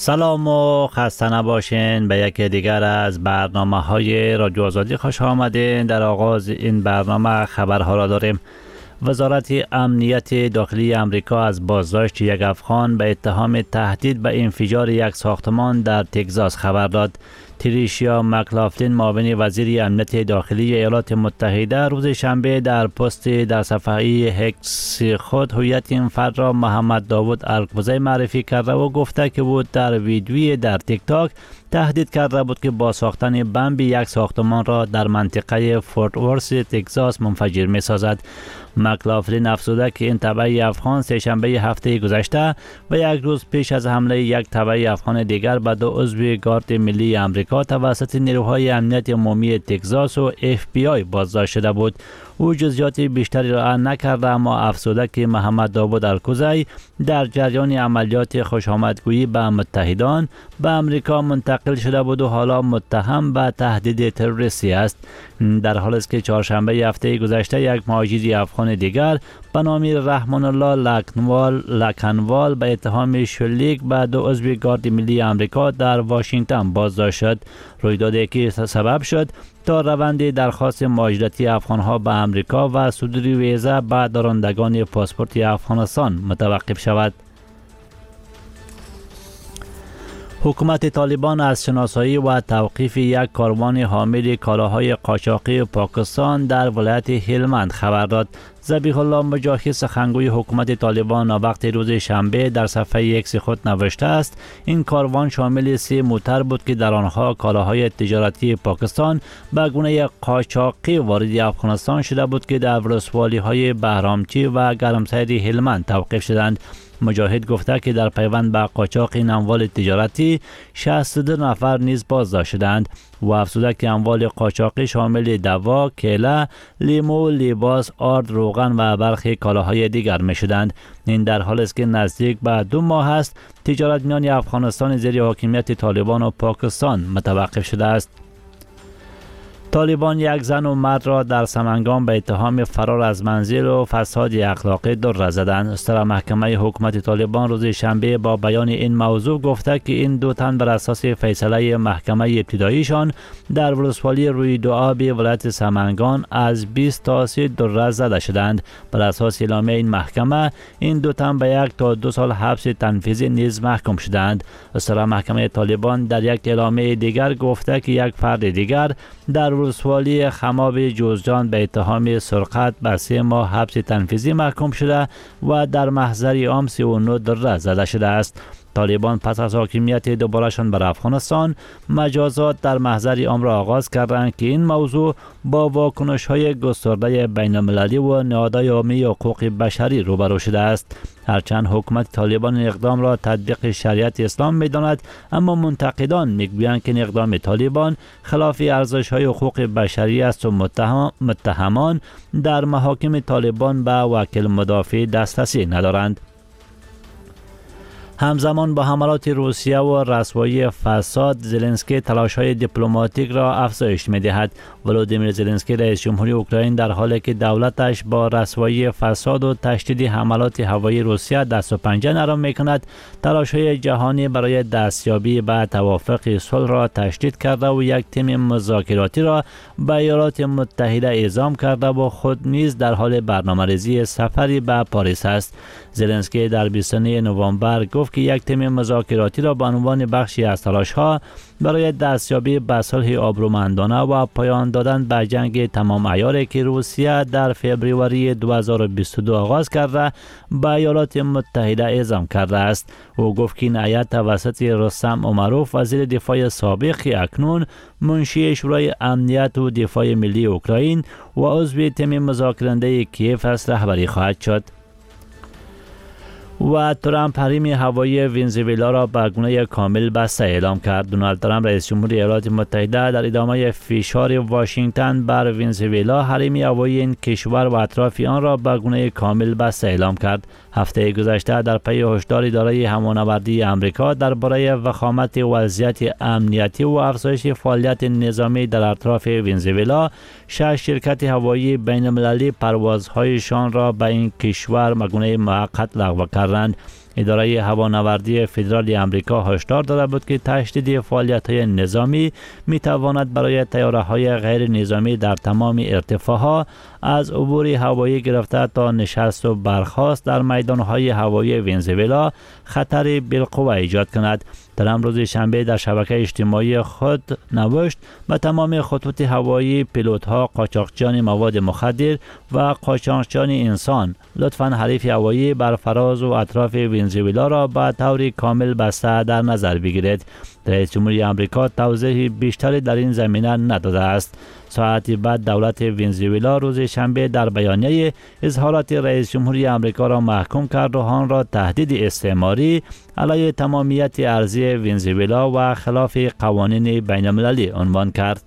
سلام و خسته نباشین. به یکی دیگر از برنامه‌های رادیو آزادی خوش آمدین. در آغاز این برنامه خبرها را داریم. وزارت امنیت داخلی امریکا از بازداشت یک افغان به اتهام تهدید به انفجار یک ساختمان در تگزاس خبر داد. تریشیا مکلافلین معاون وزیر امنیت داخلی ایالات متحده روز شنبه در پست در صفحه هکس خود هویت این فرد را محمد داوود الکوزی معرفی کرده و گفته که او در ویدیویی در تیک تاک تهدید کرده بود که با ساختن بمب یک ساختمان را در منطقه فورت ورث تگزاس منفجر می سازد. مکلافلین افزوده که این تبع افغان سه‌شنبه هفته گذشته و یک روز پیش از حمله یک تبع افغان دیگر به دو عضو گارد ملی امریکا توسط نیروهای امنیت عمومی تگزاس و FBI بازداشت شده بود. او جزئیات بیشتری را نکرده، اما افزوده که محمد داوود الکوزی در جریان عملیات خوشامدگویی به متحدان به امریکا منتقل شده بود و حالا متهم به تهدید تروریستی است. در حالی است که چهارشنبه هفته گذشته یک مهاجر افغان دیگر به نام رحمان الله لکنوال به اتهام شلیک به دو عضو گارد ملی امریکا در واشنگتن بازداشت شد. رویدادی که سبب شد تا روند درخواست مهاجرتی افغانها به امریکا و صدور ویزا به دارندگان پاسپورت افغانستان متوقف شود. حکومت طالبان از شناسایی و توقیف یک کاروان حامل کالاهای قاچاقی پاکستان در ولایت هلمند خبر داد. ذبیح الله مجاهد سخنگوی حکومت طالبان وقت روز شنبه در صفحه اکس خود نوشته است این کاروان شامل 3 موتر بود که در آنها کالاهای تجارتی پاکستان به گونه قاچاقی وارد افغانستان شده بود که در ولسوالی‌های بهرامچی و گرمسیر هلمند توقیف شدند. مجاهد گفته که در پیوند به قاچاق این اموال تجارتی 62 نفر نیز بازداشت شدند و افزوده که اموال قاچاقی شامل دوا، کیله، لیمو، لباس، آرد، روغن و برخی کالاهای دیگر می شدند. این در حالی است که نزدیک به 2 ماه است تجارت میان افغانستان زیر حاکمیت طالبان و پاکستان متوقف شده است. طالبان یک زن و مرد را در سمنگان به اتهام فرار از منزل و فساد اخلاقی در زدند. استرا محکمه حکومت طالبان روز شنبه با بیان این موضوع گفته که این 2 تن بر اساس فیصله محکمه ابتداییشان در ولسوالی روی دو آب ولایت سمنگان از 20 تا 30 در زده شدند. بر اساس اعلامیه این محکمه این 2 تن به 1 تا 2 سال حبس تنفیذی نیز محکوم شدند. استرا محکمه طالبان در یک اعلامیه دیگر گفته که یک فرد دیگر در ولسوالی خماب جوزجان به اتهام سرقت به 3 ماه حبس تنفیذی محکوم شده و در محضر عام 39 در زده شده است. طالبان پس از حاکمیت دوبارهشان بر افغانستان مجازات در محضر عام را آغاز کردند که این موضوع با واکنش‌های گسترده بین‌المللی و نهادهای عمومی حقوق بشری روبرو شده است. هرچند حکومت طالبان این اقدام را تطبیق شریعت اسلام می‌داند، اما منتقدان می‌گویند که این اقدام طالبان خلاف ارزش‌های حقوق بشری است و متهمان در محاکم طالبان به وکیل مدافع دسترسی ندارند. همزمان با حملات روسیه و رسوایی فساد، زلنسکی تلاش‌های دیپلماتیک را افزایش می‌دهد. ولودیمیر زلنسکی رئیس جمهوری اوکراین در حالی که دولتش با رسوایی فساد و تشدید حملات هوایی روسیه دست و پنجه نرم می‌کند، تلاش‌های جهانی برای دستیابی به توافق صلح را تشدید کرده و یک تیم مذاکراتی را به ایالات متحده اعزام کرده و خود نیز در حال برنامه‌ریزی سفری به پاریس است. زلنسکی در 29 نوامبر گفت که یک تیم مذاکراتی را به عنوان بخشی از تلاش‌ها برای دستیابی به صلح آبرومندانه و پایان دادن به جنگ تمام عیاری که روسیه در فوریه 2022 آغاز کرده به ایالات متحده اعزام کرده است. او گفت که این هیئت توسط رستم امروف وزیر دفاع سابق اکنون منشی شورای امنیت و دفاع ملی اوکراین و عضو تیم مذاکره‌کننده کیف است رهبری خواهد شد. و ترامپ حریم هوایی ونزوئلا را به گونه کامل بسته اعلام کرد. دونالد ترامپ رئیس جمهور ایالات متحده در ادامه فشار واشنگتن بر ونزوئلا حریم هوایی این کشور و اطراف آن را به گونه کامل بسته اعلام کرد. هفته گذشته در پی هشدار اداره همانوردی امریکا درباره وخامت وضعیت امنیتی و افزایش فعالیت نظامی در اطراف ونزوئلا، 6 شرکت هوایی بین المللی پروازهایشان را به این کشور به گونه موقت لغو کردند. اداره هوانوردی فدرال آمریکا هشدار داده بود که تشدید فعالیت‌های نظامی می‌تواند برای طیاره‌های غیر نظامی در تمام ارتفاع‌ها از عبور هوایی گرفته تا نشست و برخاست در میدان‌های هوایی ونزوئلا خطر بالقوه ایجاد کند. ترامپ روز شنبه در شبکه اجتماعی خود نوشت به تمام خطوط هوایی، پیلوت‌ها، قاچاقچیان مواد مخدر و قاچاقچیان انسان لطفاً حریف هوایی بر فراز و اطراف ونزوئلا را به طور کامل بسته در نظر بگیرید. رئیس جمهوری آمریکا توضیح بیشتری در این زمینه نداده است. ساعتی بعد دولت ونزوئلا روز شنبه در بیانیه اظهارات رئیس جمهوری آمریکا را محکوم کرد و آن را تهدید استعماری علیه تمامیت ارضی ونزوئلا و خلاف قوانین بین المللی عنوان کرد.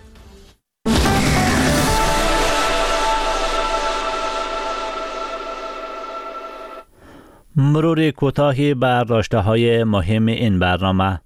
مرور کوتاهی بر داشته‌های مهم این برنامه.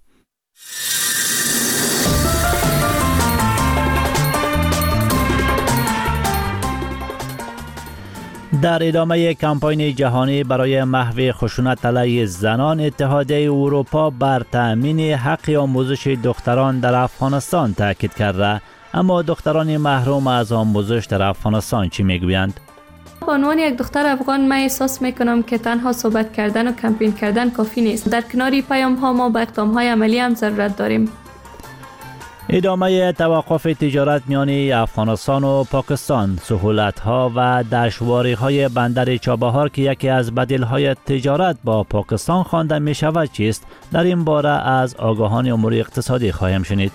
در ادامه کمپاین جهانی برای محو خشونت علیه زنان، اتحادیه اروپا بر تأمین حق آموزش دختران در افغانستان تاکید کرده. اما دختران محروم از آموزش در افغانستان چی میگویند؟ به عنوان یک دختر افغان من احساس میکنم که تنها صحبت کردن و کمپین کردن کافی نیست. در کنار پیام ها ما به اقدام های عملی هم ضرورت داریم. ادامه توقف تجارت میان افغانستان و پاکستان، سهولت‌ها و دشواری‌های بندر چابهار که یکی از بدیل‌های تجارت با پاکستان خوانده می‌شود چیست؟ در این باره از آگاهان امور اقتصادی خواهیم شنید.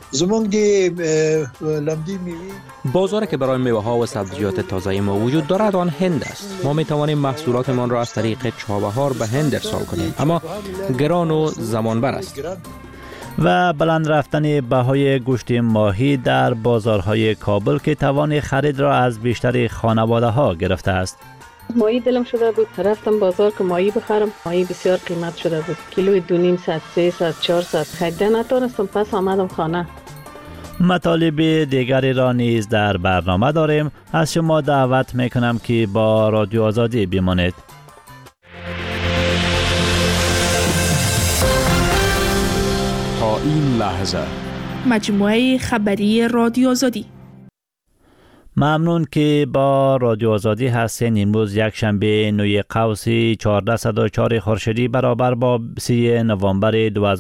بازاری که برای میوه‌ها و سبزیجات تازه ما وجود دارد آن هند است. ما می‌توانیم محصولاتمان را از طریق چابهار به هند ارسال کنیم، اما گران و زمانبر است. و بلند رفتن بهای گوشت ماهی در بازارهای کابل که توان خرید را از بیشتر خانواده‌ها گرفته است. ماهی دلم شده بود رفتم بازار که ماهی بخرم. ماهی بسیار قیمت شده بود. کیلوی 2.5 300 400 خریده نتونستم، پس آمدم خانه. مطالب دیگری را نیز در برنامه داریم. از شما دعوت میکنم که با رادیو آزادی بمانید. تا این لحظه مجموعه خبری رادیو آزادی. ممنون که با رادیو آزادی هستین. امروز یک شنبه 9 قوس 1404 خورشیدی برابر با 3 نوامبر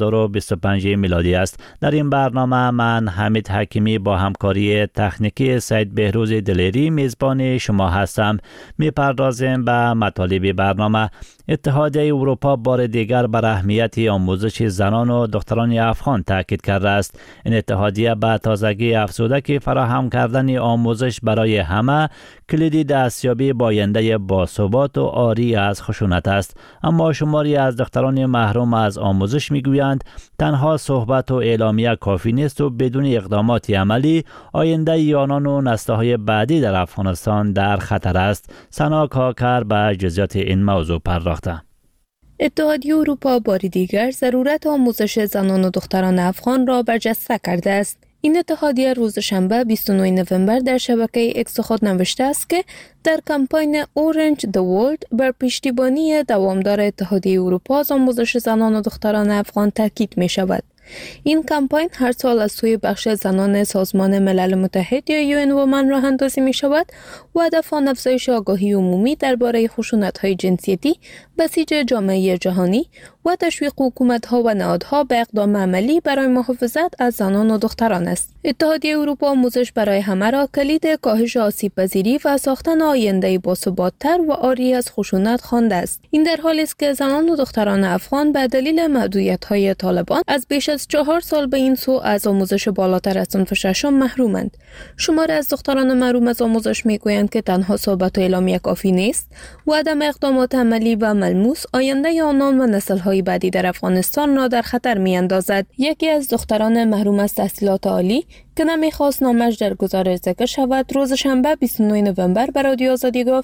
2025 میلادی است. در این برنامه من حمید حکیمی با همکاری تکنیکی سید بهروز دلیری میزبان شما هستم. میپردازیم به مطالب برنامه. اتحادیه اروپا بار دیگر بر اهمیت آموزش زنان و دختران افغان تاکید کرده است. این اتحادیه به تازگی افزوده که فراهم کردن آموزش برای همه کلیدی دستیابی باینده باثبات و عاری از خشونت است. اما شماری از دختران محروم از آموزش میگویند تنها صحبت و اعلامیه کافی نیست و بدون اقدامات عملی آینده آنان و نسل‌های بعدی در افغانستان در خطر است. سنا کاکر به جزئیات این موضوع پرداخته. اتحادیه اروپا بار دیگر ضرورت آموزش زنان و دختران افغان را برجسته کرده است. این اتحادیه روز شنبه 29 نوامبر در شبکه اکس خود نوشته است که در کمپاین اورنج د ورلد بر پشتیبانی دوامدار اتحادیه اروپا از آموزش زنان و دختران افغان تاکید می شود. این کمپاین هر سال از سوی بخش زنان سازمان ملل متحد یا یو ان وومن راه اندازی می شود و هدف آن افزایش آگاهی عمومی درباره خشونت‌های جنسیتی بسیج جامعه جهانی و تشویق حکومت‌ها و نهادها به اقدام عملی برای محافظت از زنان و دختران است. اتحادیه اروپا آموزش برای همه را کلید کاهش آسیب‌پذیری و ساختن آینده باثبات‌تر و عاری از خشونت خوانده است. این در حالی است که زنان و دختران افغان به دلیل محدودیت‌های طالبان از بیش از 4 سال به این سو از آموزش بالاتر از صنف ششم محرومند. شماری از دختران محروم از آموزش میگویند که تنها صحبت و اعلامیه کافی نیست و عدم اقدامات عملی و ملموس آینده آنان و نسل‌های بعدی در افغانستان را در خطر می‌اندازد. یکی از دختران محروم از تحصیلات عالی که نمی‌خواست نامش در گزارش ذکر شود، روز شنبه 29 نوامبر به رادیو آزادی گفت: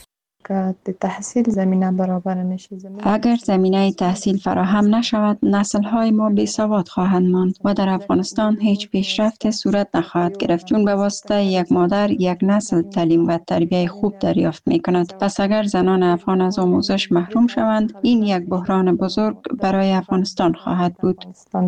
که تحصیل زمینه برابر نشه. اگر زمینه تحصیل فراهم نشود، نسل‌های ما بیسواد خواهند ماند و در افغانستان هیچ پیشرفت صورت نخواهد گرفت، چون به واسطه یک مادر یک نسل تعلیم و تربیت خوب دریافت می‌کند. پس اگر زنان افغان از آموزش محروم شوند، این یک بحران بزرگ برای افغانستان خواهد بود.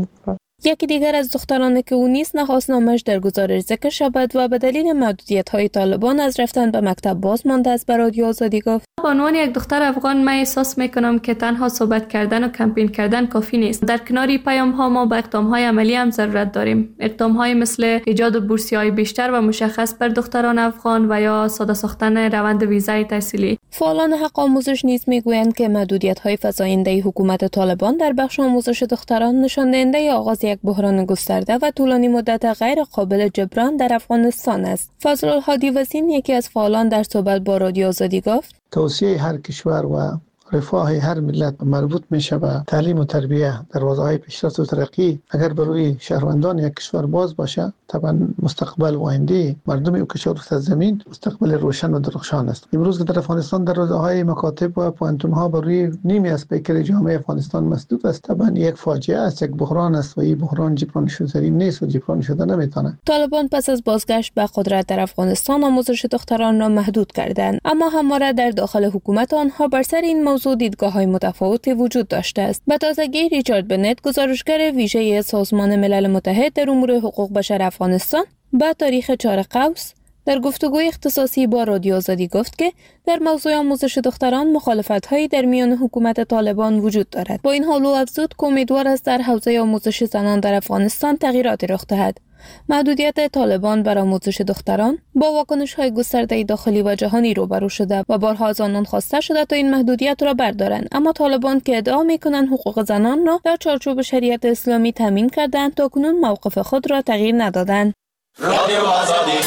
یکی دیگر از دخترانی که او نیز نخواست نامش در گزارش ذکر شود و به دلیل محدودیت‌های طالبان از رفتن به مکتب باز مانده است به رادیو آزادی گفت: به عنوان یک دختر افغان من احساس میکنم که تنها صحبت کردن و کمپین کردن کافی نیست. در کنار پیام ها ما به اقدام های عملی هم ضرورت داریم. اقدام های مثل ایجاد بورسیه های بیشتر و مشخص بر دختران افغان و یا ساده ساختن روند ویزای تحصیلی. فعالان حق آموزش نیز میگویند که محدودیت های فزاینده حکومت طالبان در بخش آموزش دختران نشان دهنده آغاز یک بحران گسترده و طولانی مدت غیر قابل جبران در افغانستان است. فضل الهادی وسیم یکی از فعالان در صحبت با رادیو آزادی گفت: توسعه هر کشور و رفاه هر ملت مربوط میشه به تعلیم و تربیه. دروازه‌های پیشرفت و ترقی اگر بروی شهروندان یک کشور باز باشه، طبعا مستقبل و آینده مردم او کشور از زمین مستقبل روشن و درخشان است. امروز که در افغانستان دروازه‌های مکاتب و پوانتون‌ها بروی نیمی از پیکر جامعه افغانستان مسدود است، طبعا یک فاجعه است، یک بحران است و این بحران جبران شدنی نیست و جبران شده نمیتونه. طالبان پس از بازگشت به قدرت در افغانستان آموزش دختران را محدود کردند، اما همواره در داخل حکومت آنها بر سر این موضوع دیدگاه‌های متفاوتی وجود داشته است. به تازگی ریچارد بنت، گزارشگر ویژه سازمان ملل متحد در امور حقوق بشر افغانستان، با تاریخ 4 قوس در گفتگوی اختصاصی با رادیو آزادی گفت که در موضوع آموزش دختران مخالفت‌هایی در میان حکومت طالبان وجود دارد. با این حال او افزود که امیدوار است در حوزه آموزش زنان در افغانستان تغییراتی رخ دهد. محدودیت طالبان بر آموزش دختران با واکنش‌های گسترده داخلی و جهانی روبرو شده و بارها از آنان خواسته شده تا این محدودیت را بردارند، اما طالبان که ادعا می‌کنند حقوق زنان را در چارچوب شریعت اسلامی تامین کردند تا کنون موقف خود را تغییر ندادند. رادیو آزادی.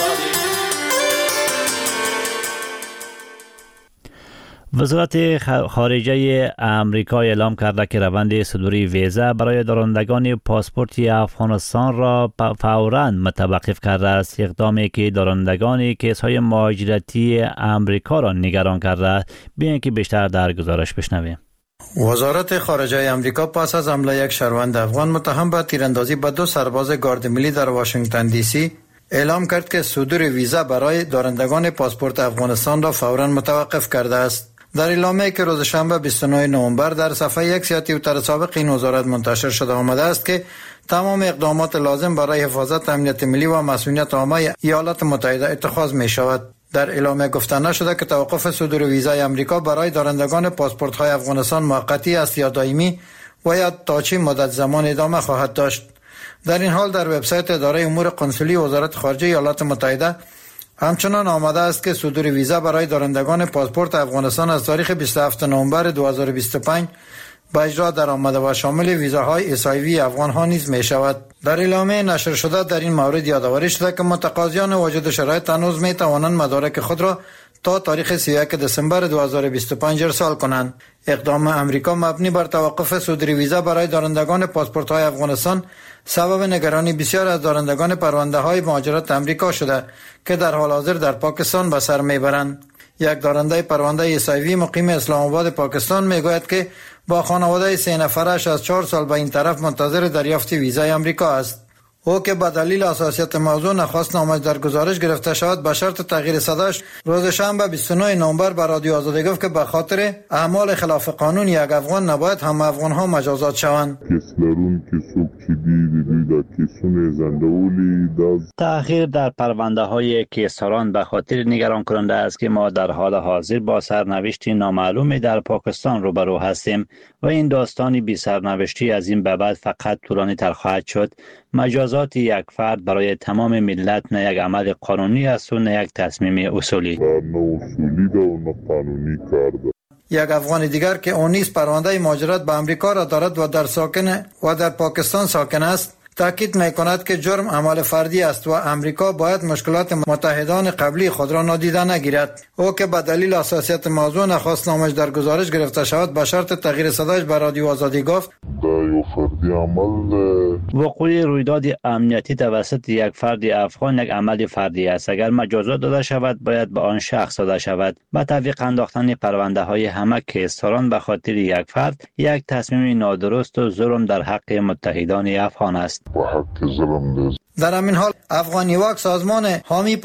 وزارت خارجه امریکا اعلام کرده که روند صدور ویزا برای دارندگان پاسپورت افغانستان را فوراً متوقف کرده است، اقدامی که دارندگان کیس‌های مهاجرتی امریکا را نگران کرده. بیاین که بیشتر در گزارش بشنویم. وزارت خارجه امریکا پس از حمله یک شهروند افغان متهم به تیراندازی به 2 سرباز گارد ملی در واشنگتن دی سی اعلام کرد که صدور ویزا برای دارندگان پاسپورت افغانستان را فوراً متوقف کرده است. در اعلامیه‌ای که روز شنبه 29 نوامبر در صفحه یک توییتر سابق این وزارت منتشر شده آمده است که تمام اقدامات لازم برای حفاظت امنیت ملی و مسئولیت عامه ایالات متحده اتخاذ می شود. در اعلامیه گفته نشده که توقف صدور ویزای امریکا برای دارندگان پاسپورت‌های افغانستان موقتی است یا دائمی و یا تا چه مدت زمان ادامه خواهد داشت. در این حال در وبسایت اداره امور قنسولی وزارت خارجه ایالات متحده همچنان آمده است که صدور ویزا برای دارندگان پاسپورت افغانستان از تاریخ 27 نوامبر 2025 به اجرا در آمده و شامل ویزاهای SIV افغان‌ها نیز می شود. در اعلامیه نشر شده در این مورد یادآوری شده که متقاضیان واجد شرایط هنوز می توانند مدارک خود را تا تاریخ 31 دسامبر 2025 ارسال کنند. اقدام امریکا مبنی بر توقف صدور ویزا برای دارندگان پاسپورت‌های افغانستان سبب نگرانی بسیار از دارندگان پرونده‌های مهاجرت امریکا شده که در حال حاضر در پاکستان به سر میبرند. یک دارنده پرونده SIV مقیم اسلام آباد پاکستان میگوید که با خانواده 3 نفرش از 4 سال به این طرف منتظر دریافت ویزای امریکا است. او که به دلیل حساسیت موضوع نخواست نامش در گزارش گرفته شود به شرط تغییر صداش، روز شنبه 29 نوامبر به رادیو آزادی گفت که به خاطر اعمال خلاف قانون یک افغان نباید هم افغان‌ها مجازات شوند. تأخیر در پرونده‌های کیسران به خاطر نگران کننده است که ما در حال حاضر با سرنوشتی نامعلومی در پاکستان روبرو هستیم و این داستانی بی سرنوشتی از این به بعد فقط طولانی تر خواهد شد. مجازات یک فرد برای تمام ملت نه یک عمل قانونی است و نه یک تصمیم اصولی. یک افغان دیگر که اون نیز پرونده مهاجرت به امریکا را دارد و در پاکستان ساکن است، تاکید می‌کند که جرم عمل فردی است و امریکا باید مشکلات متحدان قبلی خود را نادیده نگیرد. او که به دلیل حساسیت موضوع نخواست نامش در گزارش گرفته شود به شرط تغییر صدایش به رادیو آزادی گفت وقوع رویداد امنیتی توسط یک فرد افغان یک عمل فردی است. اگر مجازات داده شود باید به آن شخص داده شود. به تعویق انداختن پرونده های همه کیسران به خاطر یک فرد یک تصمیم نادرست و ظلم در حق متحدان افغان است. در همین حال افغانی واک سازمان حامی